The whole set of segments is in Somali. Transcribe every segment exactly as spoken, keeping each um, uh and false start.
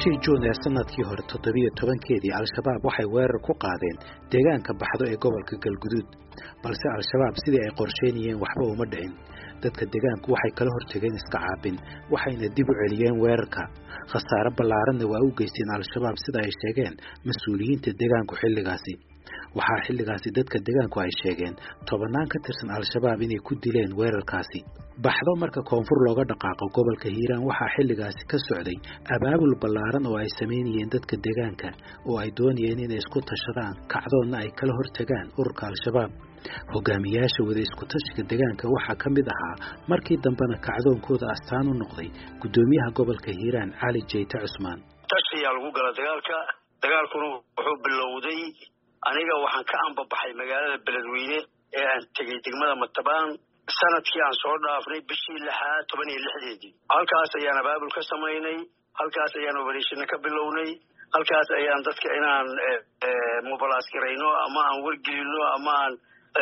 bishii Juun ee sanadkii hore toddobiyo tobankeedii al-shabaab waxay weerar ku qaadeen deegaanka baxdo ee gobolka Galguduud balse al-shabaab sidii ay qorsheynayeen waxba uma dhicin dadka deegaanku waxay kala hortageen iska caabin waxayna dib u celiyeen weerarka khasaare ballaaran waa u geysteen al-shabaab sida ay sheegeen mas'uuliyiinta deegaanku xilligaasi waxaa xilligaasi dadka deegaanku ay sheegeen tobanaan ka tirsan al-shabaab inay ku dileen weerarkaasi baxdo marka koonfur looga dhaqaaqo gobolka Hiiraan waxaa xilligaasi ka socday abaabul ballaaran oo ay sameeyeen dadka deegaanka oo ay doonayeen inay isku tashadaan kacdoonna ay kala hortagaan ururka al-shabaab hogaamiyaasha wada isku tashiga deegaanka waxaa ka mid ahaa markii dambena kacdoonkooda astaan u noqday gudoomiyaha gobolka Hiiraan Cali Jeyte Cusmaan tashiga lagu gala dagaalka dagaalkuna wuxuu bilowday aniga waxaan ka anbabaxay magaalada Beledweyne ee aan tagay degmada Matabaan sanadkii aan soo dhaafnay bishii lixaad toban iyo lixdeedii halkaas ayaan abaabul ka sameynay halkaas ayaan operation ka bilownay halkaas ayaan dadka inaan mobilize gareyno ama aan wargelino ama aan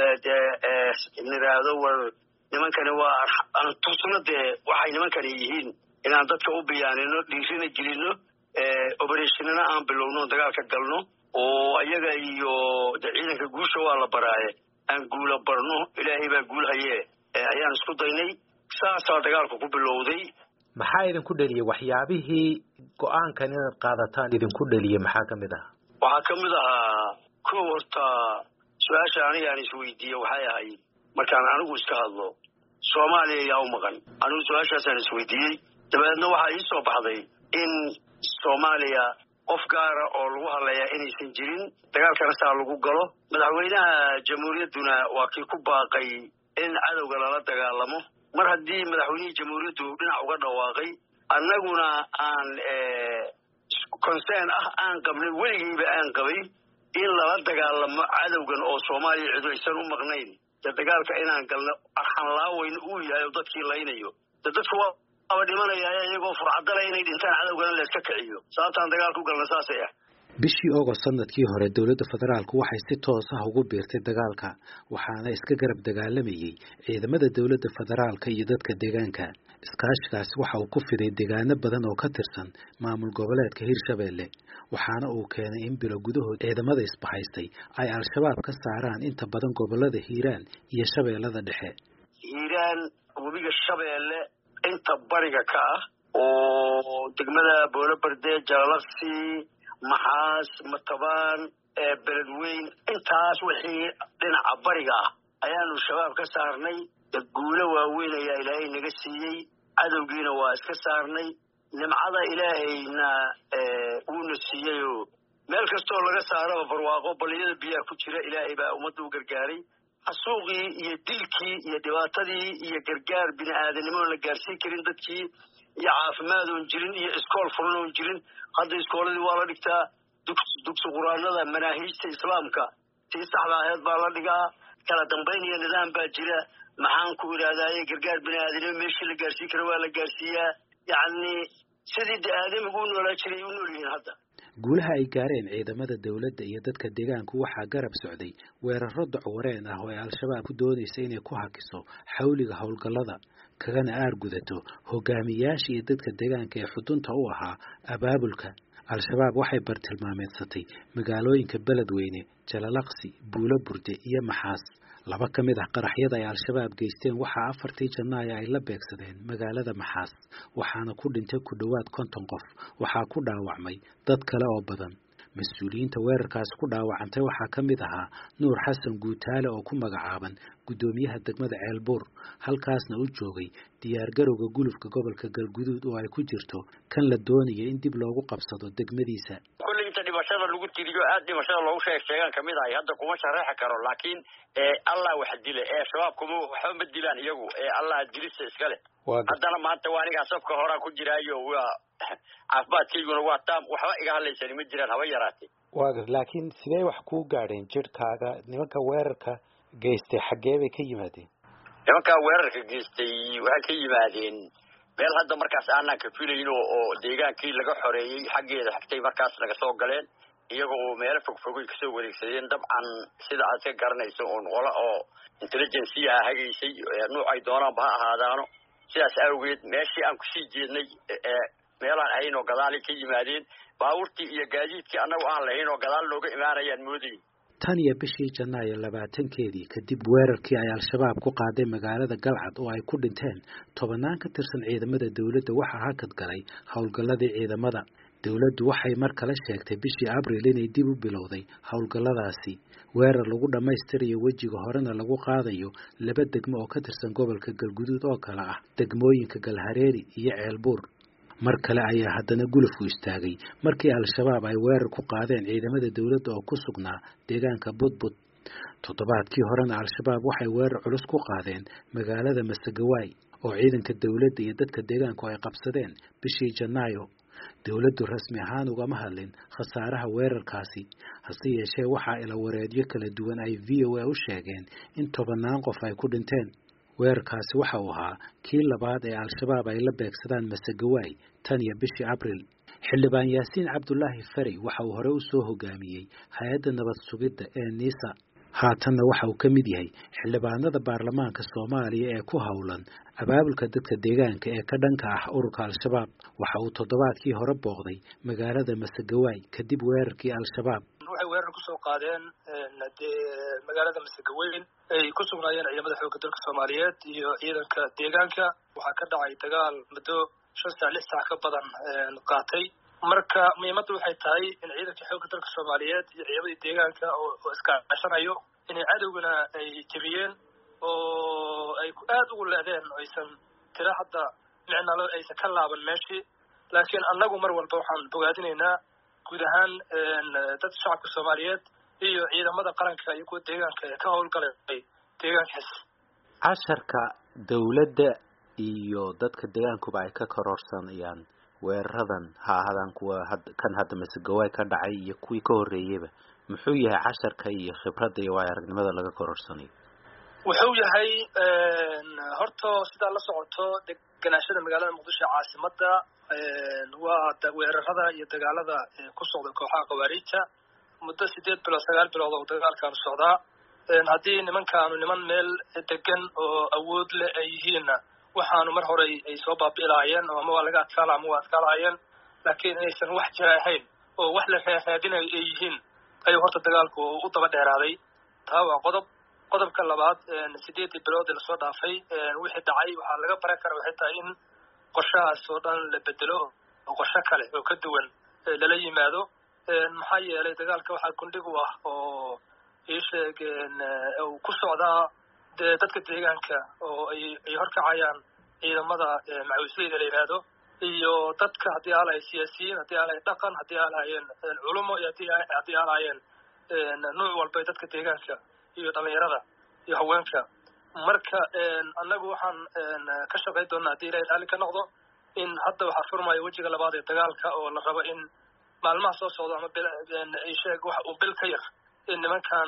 niraado war nimankani waa aan tusnade waxay nimankani yihiin inaan dadka u biyaanino dhiirina gelino operationna aan bilowno dagaalka galno oo ayaga iyo ciidanka guusha waa la baraaye aan guula barno ilaahay baa guul haye ayaan isku daynay saasa dagaalku ku bilowday maxaa idin ku dhaliyay waxyaabihii go'aankan inaad qaadataan idin ku dhaliyay maxaa kamid ah waxa kamid ah koo horta su'aasha aniga aan isweydiiyay waxay ahayd markaan anigu iska hadlo Soomaaliya yaa u maqan anigu su'aashaas aan isweydiiyay dabeedna waxa ii soo baxday in Soomaaliya qof gaar ah oo lagu hadlaya inaysan jirin dagaalkana saa lagu galo madaxweynaha jamhuuriyadduna waa kii ku baaqay in cadowga lala dagaalamo mar haddii madaxweynihii jamhuuriyaddu dhinac uga dhawaaqay annaguna aan concern ah aan qabnay weligiiba aan qabay in lala dagaalamo cadowgan oo Soomaaliya cid aysan u maqnayn dagaalka inaan galno arxan laaweyn uu yahay oo dadkii laynayo dadku waa aba dhimanaya iyagoo furcadala inay dhintaan cadowgana la iska kiciyo sababtaan dagaal ku galna saasay ah bishii August sanadkii hore dawladda federaalku waxay si toos ah ugu biirtay dagaalka waxaana iska garab dagaalamayay ciidamada dawladda federaalka iyo dadka deegaanka iskaashigaas waxa uu ku fiday deegaano badan oo ka tirsan maamul goboleedka Hiirshabeelle waxaana uu keenay in bilo gudahood ciidamada isbahaystay ay al-shabaab ka saaraan inta badan gobolada Hiiraan iyo Shabeellada Dhexe Hiiraan wabiga Shabeelle inta bariga ka ah oo degmada Boolabarde Jalalaqsi Maxaas Matabaan ee Beledweyne intaas wixii dhinaca bariga ah ayaanu shabaab ka saarnay dad guulo waaweyn ayaa Ilaahay naga siiyay cadowgiina waa iska saarnay nimcada Ilaahayna uuna siiyay meel kastoo laga saaro barwaaqo baliyada biyaha ku jira Ilaahay baa ummadda u gargaaray xasuuqii iyo dilkii iyo dhibaatadii iyo gargaar bini'aadanimo la gaarsiin karin dadkii iyo caafimaad oo jirin iyo iskool furan oo jirin hadda iskooladii waa la dhigtaa dugsi quraanada manaahiijta islaamka tii saxda ahayd baa la dhigaa kala dambeyn iyo nidaam baa jira maxaan ku iraadaaye gargaar bini'aadanimo meeshii la gaarsiin karo waa la gaarsiiyaa yacni sidii aadamigu u noolaa jiray u nool yihiin hadda guulaha ay gaareen ciidamada dawladda iyo dadka deegaanku waxaa garab socday weerarro dacwareen ah oo ay al-shabaab ku doonaysay inay ku hakiso xawliga howlgallada kagana aar gudato hogaamiyaasha iyo dadka deegaanka ee xudunta u ahaa abaabulka al-shabaab waxay bartilmaameedsatay magaalooyinka Beledweyne Jalalaqsi Buulaburde iyo Maxaas laba ka mid ah qaraxyada ay al-shabaab geysteen waxaa afartii Janaayo ay la beegsadeen magaalada Maxaas waxaana ku dhintay ku dhawaad konton qof waxaa ku dhaawacmay dad kale oo badan mas'uuliyiinta weerarkaas ku dhaawacantay waxaa ka mid ahaa Nuur Xasan Guutaale oo ku magacaaban gudoomiyaha degmada Ceelbuur halkaasna uu joogay diyaar garowga gulufka gobolka Galguduud oo ay ku jirto kan la doonayo in dib loogu qabsado degmadiisa inta dhimashada lagu tiriyo aad dhimashada loogu sheegan kamid ah hadda kuma sharaxi karo laakiin ee Allah wax dilay ee shabaabku waxa ma dilaan iyagu ee Allah dilisa iska leh haddana maanta waa aniga safka hore ku jiraayo waa caafimaadkiiguna waa taam waxba iga hadlaysan ma jiraan haba yaraatay waa laakiin sidee wax ku gaadheen jirkaaga nimanka weerarka geystay xagee bay ka yimaadeen nimanka weerarka geystay waxa ka yimaadeen meel hadda markaas aanan ka filayno oo deegaankii laga xoreeyay xageeda xigtay markaas laga soo galeen iyagoo meel fog fog ka soo wareegsadeen dabcan sida aad ka garanayso oo qola oo intelligence ah hageysay nooc ay doonaan ba ahaadaano sidaas awgeed meeshii aan ku sii jeednay meelaan ahayn oo gadaal ka yimaadeen baabuurtii iyo gaadiidkii annagu aan lahayn oo gadaal looga imaanayaan moodayay tan iyo bishii Janaayo labaatankeedii kadib weerarkii ay al-shabaab ku qaaday magaalada Galcad oo ay ku dhinteen tobanaan ka tirsan ciidamada dawladda waxaa hakad galay howlgalladii ciidamada dawladdu waxay mar kale sheegtay bishii Abriil inay dib u bilowday howlgalladaasi weerar lagu dhamaystirayo wejiga horena lagu qaadayo laba degmo oo ka tirsan gobolka Galguduud oo kala ah degmooyinka Galhareeri iyo Ceelbuur mar kale ayaa haddana gulufku istaagay markii al-shabaab ay weerar ku qaadeen ciidamada dawladda oo ku sugnaa deegaanka Budbud toddobaadkii horena al-shabaab waxay weerar culus ku qaadeen magaalada Masagawaay oo ciidanka dawladda iyo dadka deegaanku ay qabsadeen bishii Janaayo dawladdu rasmi ahaan ugama hadlin khasaaraha weerarkaasi hase yeeshee waxaa ila wareedyo kala duwan ay V O A u sheegeen in tobanaan qof ay ku dhinteen weerarkaasi waxa uu ahaa kii labaad ee al-shabaab ay la beegsadaan Masagawaay tan iyo bishii Abriil xildhibaan Yaasiin Cabdullaahi Fari waxa uu hore u soo hogaamiyey hay'adda nabad sugidda ee NISA haatanna waxa uu ka mid yahay xildhibaanada baarlamaanka Soomaaliya ee ku howlan abaabulka dadka deegaanka ee ka dhanka ah ururka al-shabaab waxa uu toddobaadkii hore booqday magaalada Masagawaay kadib weerarkii al-shabaab waxay weerar ku soo qaadeen magaalada Masagawaay ay ku sugnaayeen ciidamada xoogga dalka Soomaaliyeed iyo ciidanka deegaanka waxa ka dhacay dagaal muddo shan saac lix saac ka badan qaatay marka muhiimaddu waxay tahay in ciidanka xoogga dalka Soomaaliyeed iyo ciidamada deegaanka oo iska kaashanayo inay cadowgana ay jabiyeen oo ay aad ugu leedeen aysan tira hadda micnalo aysan ka laaban meeshii laakiin annagu mar walba waxaan bogaadinaynaa guud ahaan dad shacabka Soomaaliyeed iyo ciidamada qaranka iyo kuwa deegaanka ee ka howlgalay deegaankaas casharka dawladda iyo dadka deegaankuba ay ka kororsanayaan weeraradan ha ahaadaan kuwa kan hadda Masagawaay ka dhacay iyo kuwii ka horreeyayba muxuu yahay casharka iyo khibradda iyo waayo-aragnimada laga kororsanayo wuxuu yahay horta sidaa la socoto degenaashada magaalada Muqdisho caasimadda waa weerarada iyo dagaalada ku socda kooxaha qawaariijta muddo sideed bilood sagaal bilood oo dagaalkan socdaa haddii nimankaanu niman meel degan oo awood leh ay yihiinna waxaanu mar hore ay soo baabi'ilaayeen oo ama waa laga adkaala ama waa adkaalaayeen laakiin inaysan wax jira ahayn oo wax la raadinayo ay yihiin ayuu horta dagaalku u daba dheeraaday taa waa qodob qodobka labaad sideedii bilood ee lasoo dhaafay wixii dhacay waxaa laga baran karaa waxay tahay in qorshahaas oo dhan la bedelo oo qorshe kale oo ka duwan lala yimaado maxaa yeelay dagaalka waxaa gundhig u ah oo ii sheegeen uu ku socdaa dadka deegaanka oo ay ay horkacayaan ciidamada macawisleyda la yidhaahdo iyo dadka haddii aalay siyaasiyiin haddii aalay dhaqan haddii aalayeen culumo iyo haddii haddii aalayeen nuuc walba dadka deegaanka iyo dhalinyarada iyo haweenka marka annagu waxaan ka shaqayn doonaa haddii ilaahay raalli ka noqdo in hadda waxaa furmaya wejiga labaad ee dagaalka oo la rabo in maalmaha soo socdo ama ay sheeg wax uu bil ka yar in nimankan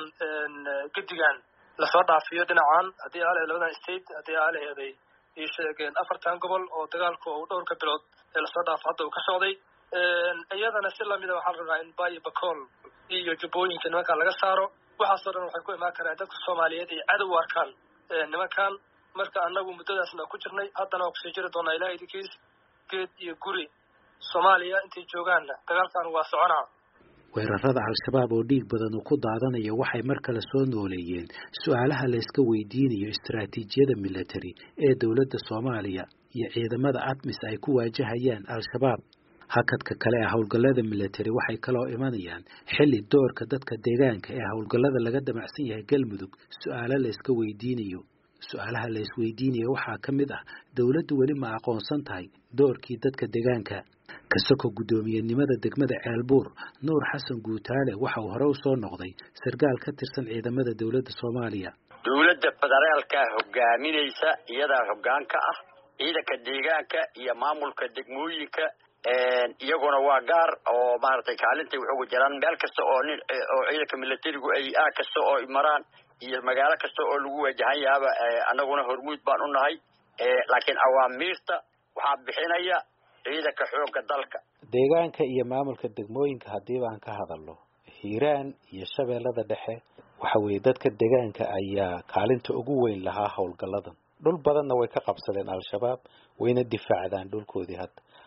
gedigan lasoo dhaafiyo dhinacan haddii aalay labadan state haddii aalaheeday ii sheegeen afartan gobol oo dagaalku uu dhowrka bilood ee lasoo dhaafo hadda uu ka socday iyadana si lamida waxaan rabnaa in Baay Bakool iyo jubbooyinka nimankan laga saaro waxaasoo dhan waxay ku imaan karaan dadka Soomaaliyeed ay cadow u arkaan nimankan marka annagu muddadaasna ku jirnay haddana waa kusii jiri doonaa ilaa idinkiis geed iyo guri Soomaaliya intay joogaanna dagaalkan waa soconaa weerarada al-shabaab oo dhiig badan uu ku daadanayo waxay mar kale soo nooleeyeen su'aalaha la iska weydiinayo istiraatiijiyada military ee dawladda Soomaaliya iyo ciidamada ATMIS ay ku waajahayaan al-shabaab hakadka kale ee howlgallada military waxay kaloo imanayaan xilli doorka dadka deegaanka ee howlgallada laga damacsan yahay Galmudug su'aalo la iska weydiinayo su'aalaha la isweydiinayo waxaa ka mid ah dawladdu weli ma aqoonsan tahay doorkii dadka deegaanka kasoo gudoomiyenimada degmada Ceelbuur Nuur Xasan Guutaale waxa uu hore u soo noqday sargaal ka tirsan ciidamada dawladda Soomaaliya dawladda federaalka hogaaminaysa iyada hoggaanka ah ciidanka deegaanka iyo maamulka degmooyinka iyaguna waa gaar oo maartay kaalintay wuxuu jiraan meel kasta oo oo ciidanka militarigu ay ah kasta oo maraan iyo magaalo kasta oo lagu wajahan yaaba anaguna hormuud baan u nahay laakiin awaamiirta waxa bixinaya ciidanka xoogga dalka deegaanka iyo maamulka degmooyinka hadii baan ka hadalno Hiiraan iyo Shabeellada Dhexe waxa weey dadka deegaanka ayaa kaalinta ugu weyn lahaa howlgalladan dhul badanna way ka qabsadeen al-shabaab wayna difaacdaan dhulkoodii hadda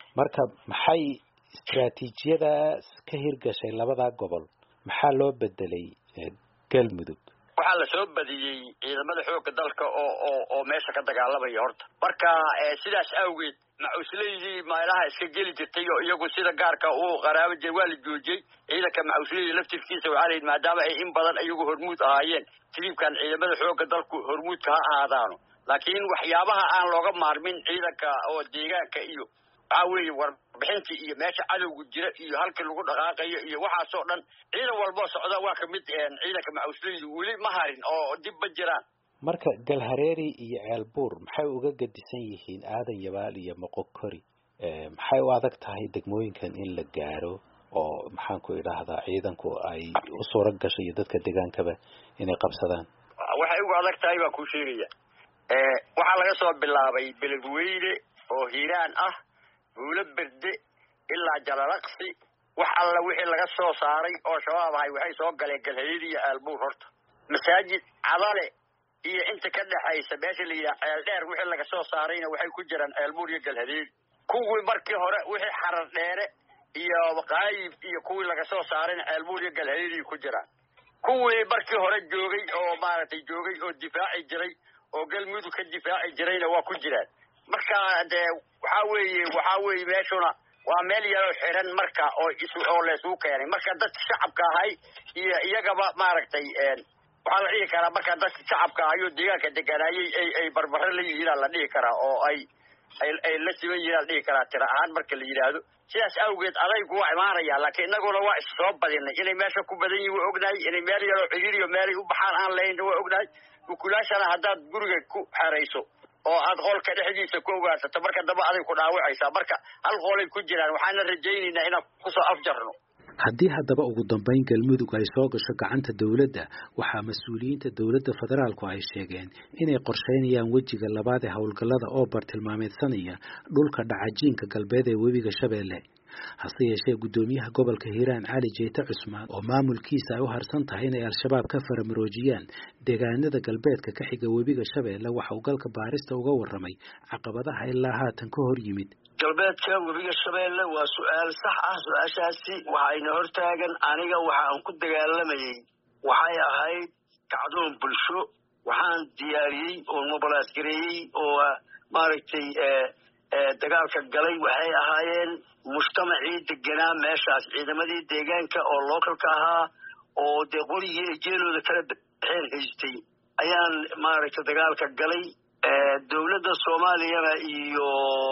marka maxay istiraatiijiyada ka hirgashay labada gobol maxaa loo bedelay galmudug waxaa la soo badiyey ciidamada xoogga dalka oo oo oo meesha ka dagaalamaya horta marka sidaas awgeed macuusleydi meelaha iska geli jirtay oo iyagu sida gaarka uu qaraabo jiray waa la joojiyey ciidanka macuusleydi laftirkiisa waxaa layidhi maadaama ay in badan iyagu hormuud ahaayeen tiriibkan ciidamada xoogga dalku hormuudka ha ahaadaano laakiin waxyaabaha aan looga maarmin ciidanka oo deegaanka iyo waxaa weeye warbixintii iyo meesha cadowga jira iyo halkii lagu dhaqaaqayo iyo waxaasoo dhan ciidan walboo socda waa kamid ciidanka macuusleydi weli ma harin oo dib ma jiraan marka galhareeri iyo ceelbuur maxay uga gadisan yihiin aadan yabaal iyo moqokori maxay u adag tahay degmooyinkan in la gaaro oo maxaan ku idhaahdaa ciidanku ay u suura gashay iyo dadka degaankaba inay qabsadaan waxay uga adag tahay baan kuu sheegaya waxaa laga soo bilaabay beledweyne oo hiiraan ah buulo berde ilaa jalalaqsi wax alla wixii laga soo saaray oo shabaab ahay waxay soo galeen galhareeri iyo ceelbuur horta masaajid cadale iyo inta ka dhaxaysa meesha la yidhaha ceel dheer wixii laga soo saarayna waxay ku jiraan ceelbuur iyo galhareeri kuwii markii hore wixii xarar dheere iyo qaayib iyo kuwii laga soo saarayna ceelbuur iyo galhareeri ku jiraan kuwii markii hore joogay oo maaragtay joogay oo difaaci jiray oo galmudug ka difaaci jirayna waa ku jiraan marka dee waxaa weeye waxaa weeye meeshuna waa meel yaroo xiran marka oo isu oo laysugu keenay marka dadka shacabka ahay iyo iyagaba maaragtay waxaa la dhihi karaa marka dadka shacabka ahayo deegaanka deganaayay ay ay barbaro la yihiin la dhihi karaa oo ay ay ay la siban yihiin la dhihi karaa tira ahaan marka la yidhaahdo sidaas awgeed adaygu waa imaanaya laakiin innaguna waa is soo badinay inay meesha ku badan yihin waa ognahay inay meel yaroo ciriiriyo meelay u baxaan aan lahayn waa ognahay ukulaashana haddaad guriga ku xerayso oo aad qolka dhexdiisa ku ogaarsato marka daba aday ku dhaawacaysaa marka hal qolay ku jiraan waxaana rajaynaynaa inaan kusoo afjarno haddii haddaba ugu dambayn galmudug ay soo gasho gacanta dawladda waxaa mas-uuliyiinta dawladda federaalku ay sheegeen inay qorsheynayaan wejiga labaad ee howlgallada oo bartilmaameedsanaya dhulka dhacajiinka galbeed ee webiga Shabeelle hase yeeshee gudoomiyaha gobolka Hiiraan Cali Jeete Cusmaan oo maamulkiisa ay u harsan tahay inay al-shabaab ka faramaroojiyaan deegaanada galbeedka ka xiga webiga Shabeelle waxa uu galka baarista uga warramay caqabadaha ilaa haatan ka hor yimid galbeedka webiga Shabeelle waa su'aal sax ah su'aashaasi waxayna hortaagan aniga waxaan ku dagaalamayay waxay ahayd kacdoon bulsho waxaan diyaariyey oo mobilize gareeyey oo maaragtay dagaalka galay waxay ahaayeen mujtamacii deganaa meeshaas ciidamadii deegaanka oo localka ahaa oo dee qorigii jeelooda kala baxeen haystay ayaan maaragtay dagaalka galay dawladda Soomaaliyana iyo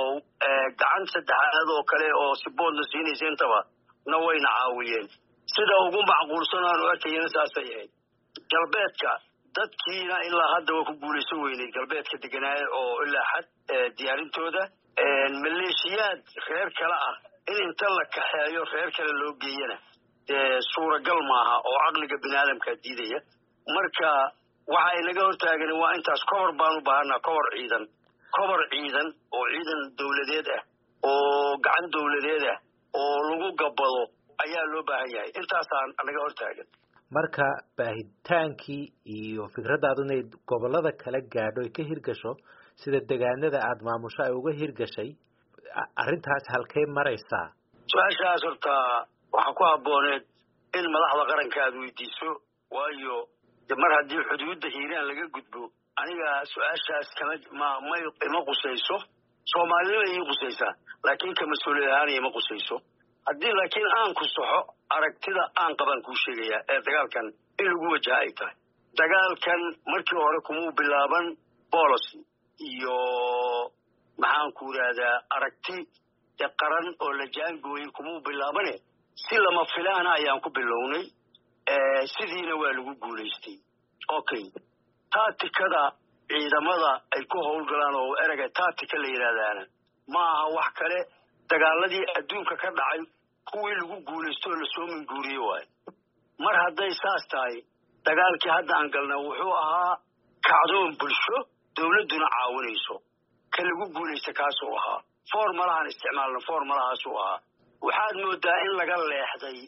gacan saddexaad oo kale oo si boodna siinaysa intaba na wayna caawiyeen sida ugu macquulsan aan u arkayna saasay ahayd galbeedka dadkiina ilaa hadda waa ku guulaysan weynay galbeedka deganaaye oo ilaa xad diyaarintooda maleeshiyaad reer kale ah in inta la kaxeeyo reer kale loo geeyana suuragal maaha oo caqliga biniaadamka diidaya marka waxay naga hortaagan waa intaas kobor baan u baahanaa kobor ciidan kobor ciidan oo ciidan dawladeed ah oo gacan dawladeed ah oo lagu gabado ayaa loo baahan yahay intaasaan naga hortaagan marka baahitaankii iyo fikradaadu inay gobolada kala gaadho ay ka hirgasho sida deegaanada aad maamusho ay uga hirgashay arrintaas halkay maraysaa su-aashaas horta waxaa ku habbooneed in madaxda qaranka aad weydiiso waayo mar haddii xuduudda hiiraan laga gudbo aniga su-aashaas kama ma ma ima qusayso soomaalida ii qusaysaa laakiin ka mas-uuliyad ahaan ima qusayso haddii laakiin aan ku saxo aragtida aan qaban kuu sheegayaa ee dagaalkan in lagu wajaha ay tahay dagaalkan markii hore kumuu bilaaban policy iyo maxaan ku idhaahdaa aragti ee qaran oo la jaangooyey kumuu bilaabane si lama filaana ayaan ku bilownay sidiina waa lagu guulaystay okay taatikada ciidamada ay ku howlgalaan oo ereyga taatika la yidhaahdaana ma aha wax kale dagaaladii adduunka ka dhacay kuwii lagu guulaysto oo lasoo minguuriye waayo mar hadday saas tahay dagaalkii hadda aan galna wuxuu ahaa kacdoon bulsho dawladduna caawinayso ka lagu guulaysta kaasuu ahaa formalahaan isticmaalna formalahaasuu ahaa waxaad moodaa in laga leexday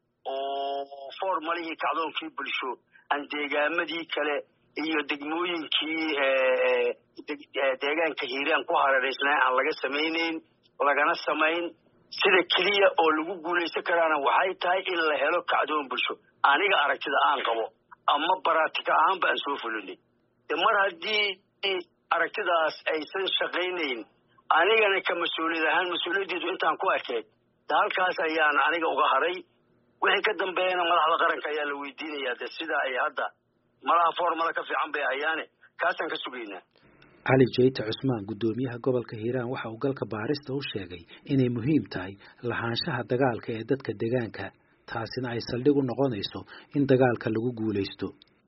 oo formalihii kacdoonkii bulsho aan deegaamadii kale iyo degmooyinkii deegaanka hiiraan ku hareeraysnaa aan laga samaynayn lagana samayn sida keliya oo lagu guulaysan karaana waxay tahay in la helo kacdoon bulsho aniga aragtida aan qabo ama baraatika ahaanba aan soo fulinay mar haddii aragtidaas aysan shaqaynayn anigana ka mas-uuliyad ahaan mas-uuliyaddeedu intaan ku arkay halkaas ayaan aniga uga haray wixii ka dambeeyana madaxda qaranka ayaa la weydiinayaa de sida ay hadda malaha formala ka fiican bay hayaane kaasaan ka sugaynaa cali jeyte cusmaan guddoomiyaha gobolka hiiraan waxa uu galka baarista u sheegay inay muhiim tahay lahaanshaha dagaalka ee dadka deegaanka taasina ay saldhig u noqonayso in dagaalka lagu guulaysto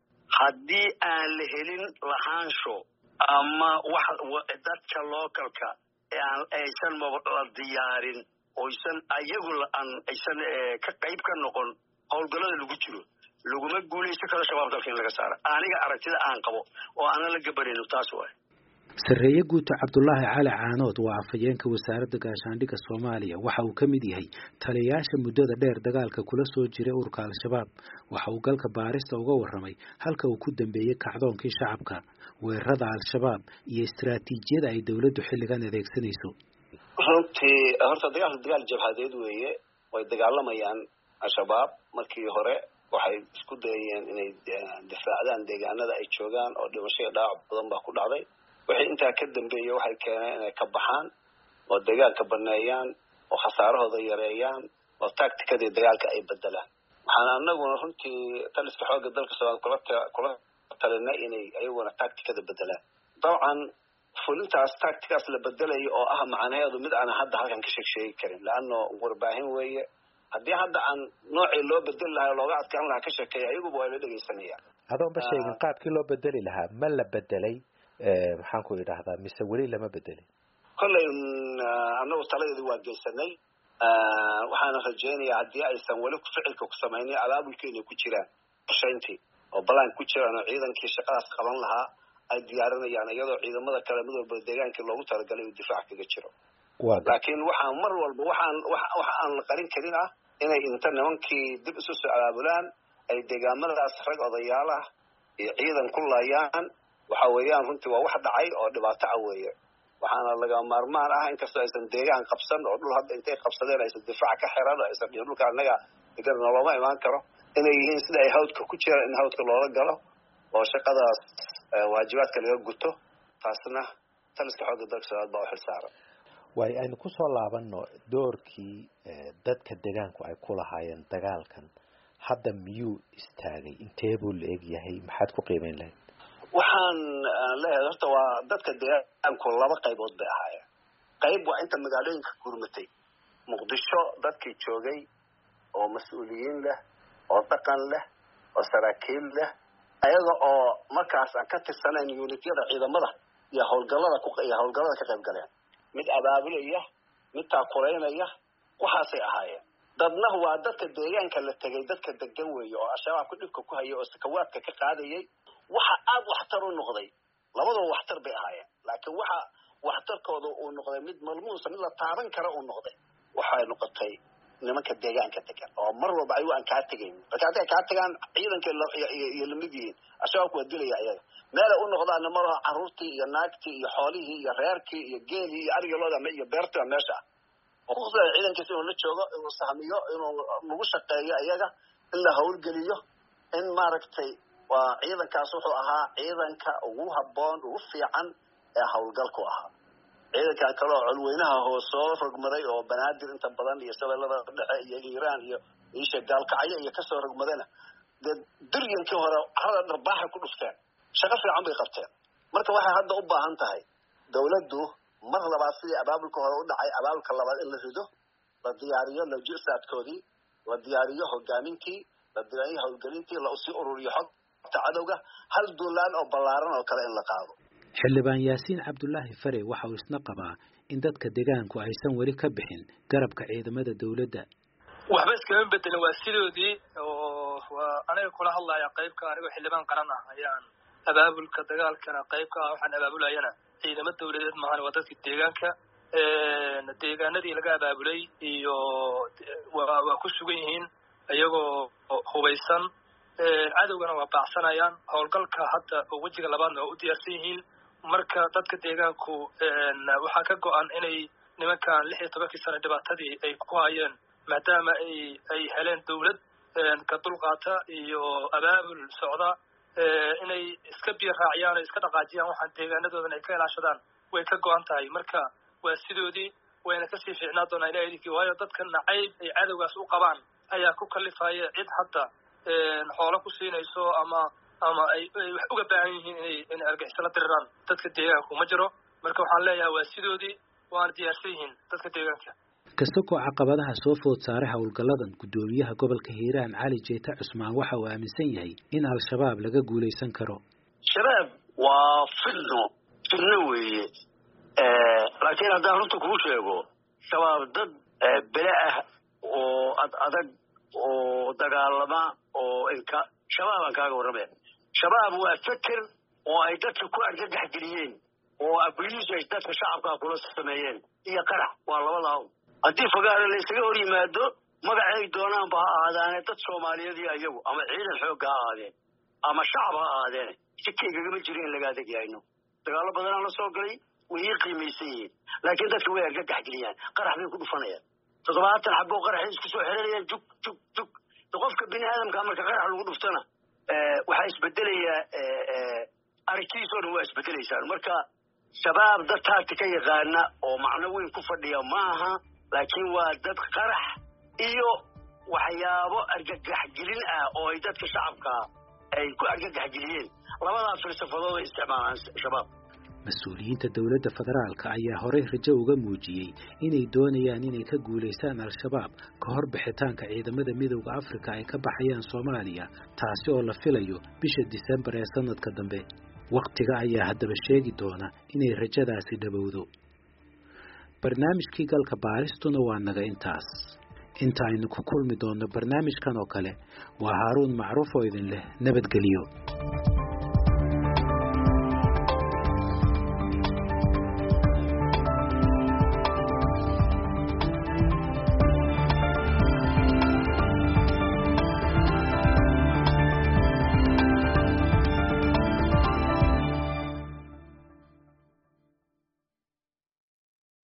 haddii aan la helin lahaansho ama wax dadka localka ee aan aysan la diyaarin oysan ayagu aan aysan ka qayb ka noqon howlgallada lagu jiro laguma guulaysan karo shabaab dalka in laga saaro aniga aragtida aan qabo oo aanan la gabanayno taas waay sarreeye guuto cabdulaahi cali caanood waa afhayeenka wasaaradda gaashaandhigga soomaaliya waxa uu ka mid yahay taliyayaasha muddada dheer dagaalka kula soo jiray ururka al-shabaab waxa uu galka baarista uga warramay halka uu ku dambeeyey kacdoonkii shacabka weerarada al-shabaab iyo istaraatiijiyada ay dowladdu xilligan adeegsanayso runtii horta dagaalka dagaal jabhadeed weeye way dagaalamayaan al-shabaab markii hore waxay isku dayayeen inay difaacdaan deegaanada ay joogaan oo dhimashada dhaawac badan baa ku dhacday wixii intaa ka dambeeyey waxay keeneen inay ka baxaan oo dagaalka baneeyaan oo khasaarahooda yareeyaan oo tacticadii dagaalka ay bedelaan waxaan anaguna runtii taliska xoogga dalka Soomaaliya kula kula talinay inay ayaguna tacticada bedelaan dabcan fulintaas tacticaas la bedelayo oo ah macnaheedu mid aan hadda halkan ka sheegi karin laano warbaahin weeye haddii hadda aan noocii loo bedeli lahaa looga adkaan lahaa ka sheekeeya ayaguba waa la dhegaysanayaan adoonba sheegin qaabkii loo bedeli lahaa ma la bedelay maxaan ku idhaahdaa mise weli lama bedelin kolley annagu taladeedu waa geysanay waxaana rajaynayaa haddii aysan weli ficilka ku samaynin abaabulka inay ku jiraan qorshayntii oo balaan ku jiraan oo ciidankii shaqadaas qaban lahaa ay diyaarinayaan iyadoo ciidamada kale mid walba deegaankii loogu talagalay uu difaac kaga jiro laakiin waxaan mar walba waxaan waxa aan la qarin karin ah inay inta nimankii dib isu soo abaabulaan ay deegaamadaas rag odayaal ah iyo ciidan ku laayaan waxa weeyaan runtii waa wax dhacay oo dhibaato ah weeye waxaana laga maarmaan ah inkastoo aysan deegaan qabsan oo dhul hadda intay qabsadeen aysan difaac ka xiran oo aysan dhulka annaga degan looma imaan karo inay yihiin sida ay hawdka ku jiraan in hawdka loola galo oo shaqadaas waajibaadka laga guto taasna taliska xoogga dalka Soomaaliya baa u xilsaaran way aynu ku soo laabano doorkii dadka deegaanku ay ku lahaayeen dagaalkan hadda miyuu istaagay intee buu la eg yahay maxaad ku qiimeyn lahayd waxaan leeyahay horta waa dadka deegaanku laba qaybood bay ahaayeen qayb waa inta magaalooyinka gurmatay muqdisho dadkii joogay oo mas-uuliyiin leh oo dhaqan leh oo saraakiil leh ayaga oo markaas aan ka tirsanayn unityada ciidamada iyo howlgallada ku iyo howlgallada ka qayb galeen mid abaabulaya mid taakulaynaya waxaasay ahaayeen dadna waa dadka deegaanka la tegay dadka degan weeye oo al-shabaab ku dhibka ku hayay oo sakawaadka ka qaadayay waxa aad waxtar u noqday labadaba waxtar bay ahaayeen laakiin waxa waxtarkooda uu noqday mid malmuusa mid la taaban kara uu noqday waxay noqotay nimanka deegaanka degan oo mar walba ayagu aan kaa tegayn marka hadday kaa tagaan ciidanka iyo lamid yihiin al-shabaabku waa dilaya ayaga meelay u noqdaana malaha carruurtii iyo naagtii iyo xoolihii iyo reerkii iyo geelii iyo ariga looda iyo beertiba meesha ah oo kuqsada ciidankiisa inuu la joogo inuu sahmiyo inuu lagu shaqeeyo iyaga in la howlgeliyo in maaragtay waa ciidankaas wuxuu ahaa ciidanka ugu habboon ugu fiican ee howlgalku ahaa ciidankan kale oo colweynaha hoos soo rogmaday oo banaadir inta badan iyo shabeellada dhexe iyo iiraan iyo isha gaalkacyo iyo kasoo rogmadana dee duryankii hore carada dharbaaxay ku dhufteen shaqo fiican bay qabteen marka waxay hadda u baahan tahay dawladdu mar labaad sidii abaabulka hore u dhacay abaabulka labaad in la rido la diyaariyo lojisaadkoodii la diyaariyo hogaamintii la diyaariyo howlgelintii la usii ururiyo xogta cadowga hal duulaan oo ballaaran oo kale in la qaado xildhibaan yaasiin cabdulaahi fare waxa uu isna qabaa in dadka deegaanku aysan weli ka bixin garabka ciidamada dawladda waxba iskama bedelin waa sidoodii oo waa aniga kula hadlaya qaybka anigoo xildhibaan qaran ah ayaan abaabulka dagaalkana qaybka ah waxaan abaabulayana ciidamo dawladeed maahan waa dadka deegaanka deegaanadii laga abaabulay iyo waa waa ku sugan yihiin iyagoo hubaysan cadowgana waa baacsanayaan howlgalka hadda oo wejiga labaadna waa u diyaarsan yihiin marka dadka deegaanku waxaa ka go-an inay nimankan lix iyo tobankii sano dhibaatadii ay ku hayeen maadaama ay ay heleen dawlad ka dulqaata iyo abaabul socda inay iska biyo raaciyaan oo iska dhaqaajiyaan waxaan deegaanadoodan ay ka ilaashadaan way ka go-an tahay marka waa sidoodii wayna kasii fiicnaa doonaa ilaha idinkii waayo dadka nacayb ay cadowgaas u qabaan ayaa ku kalifaya cid hadda xoolo ku siinayso ama ama ay wax uga baahan yihiin inay inay argixisyo la diriraan dadka deegaanku ma jiro marka waxaan leeyahay waa sidoodii waana diyaarsan yihiin dadka deegaanka kasakoo caqabadaha soo food saaray howlgalladan guddoomiyaha gobolka hiiraan cali jeeta cusmaan waxa uu aaminsan yahay in al-shabaab laga guulaysan karo shabaab waa fidno fidno weeye laakiin haddaan runta kuu sheego shabaab dad bele ah oo ad adag oo dagaalama oo inka shabaabaan kaaga warramaya shabaab waa feker oo ay dadka ku argagax geliyeen oo abuyuus ay dadka shacabkaa kula sameeyeen iyo qarax waa labada haddii fogaare la isaga hor yimaado magacay doonaanba ha ahaadaane dad soomaaliyeed iyo iyagu ama ciidan xoogga ha ahaadeen ama shacab ha ahaadeene si kaygagama jiro in laga adeegyahayno dagaallo badanaa la soo galay way ii qiimaysan yihiin laakiin dadka way argagax geliyaan qarax bay ku dhufanayaan toddobaatan xaboo qaraxay isku soo xeranayaan jug jug jug qofka bini aadamka marka qarax lagu dhuftana waxaa isbedelayaa aragtidiisoo dhan waa isbedelaysaan marka shabaab dad taagti ka yaqaana oo macno weyn ku fadhiya maaha laakiin waa dad qarax iyo waxyaabo argagax gelin ah oo ay dadka shacabka ay ku argagax geliyeen labadaa falsafadood ay isticmaalaan shabaab mas-uuliyiinta dowladda federaalka ayaa horey rajo uga muujiyey inay doonayaan inay ka guulaystaan al-shabaab ka hor bixitaanka ciidamada midowda afrika ay ka baxayaan soomaaliya taasi oo la filayo bisha disembar ee sanadka dambe wakhtiga ayaa haddaba sheegi doona inay rajadaasi dhabowdo barnaamijkii galka baaristuna waa naga intaas inta aynu ku kulmi doonno barnaamijkan oo kale waa haaruun macruuf oo idin leh nabadgelyo